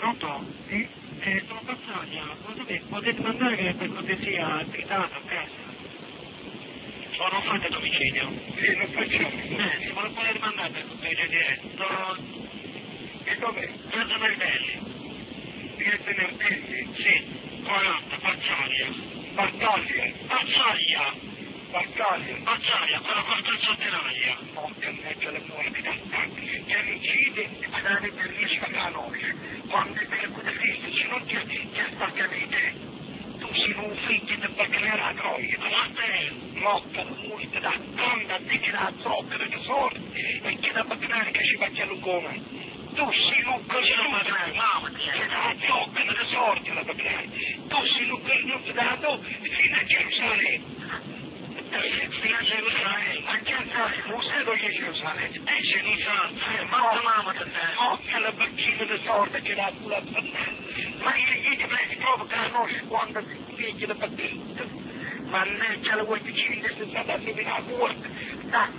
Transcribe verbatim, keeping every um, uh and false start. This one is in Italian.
Pronto? Sì? Eh, sono Passaglia, potete, potete mandare per cortesia il privato a casa? O non fate domicilio? Sì, lo facciamo. Eh, se me lo potete mandare per cortesia diretto. E dov'è? Piazza Martelli? Siete nel Pigli? Sì, quaranta, Passaglia. Battaglia. Passaglia! Battaglia. Passaglia, quella costa il centenario. Porca mezza le morti d'attacco. Che incide a dare per riesca a noi. Quando è per questi non ti, ti attaccano i te. Tu sei un figlio di bacchera a noi. Ma te? Lotta, morte da tanta di che da zocca di sorte e che da bacchera che ci faccia l'ugone. Tu sei un Cosa non potrai? Mamma che mia! da zocca di sorte la bacchera. Tu sei un non ti dato fino a Gerusalemme. Fino a Gerusalemme! A Gerusalemme, non sei dove è Gerusalemme. Eh, Gerusalemme! Ma mamma te te! Occhio alla bacchina di sorte che da sulla bacchera. Ma io gli ti proprio che la conosci quando ti vedi la bacchina. Mannaggia la vuoi vicini che si sta dando in una morte.